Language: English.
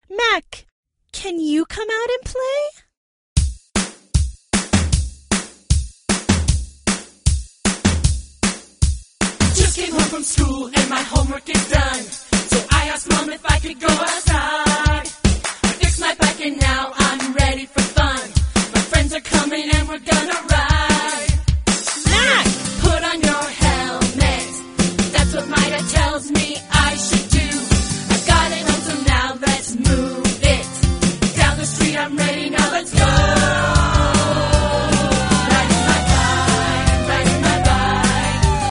Mac, can you come out and play? Just came home from school and my homework is done. So I asked Mom if I could go outside. I fixed my bike and now I'm ready for fun. My friends are coming and we're gonna ride.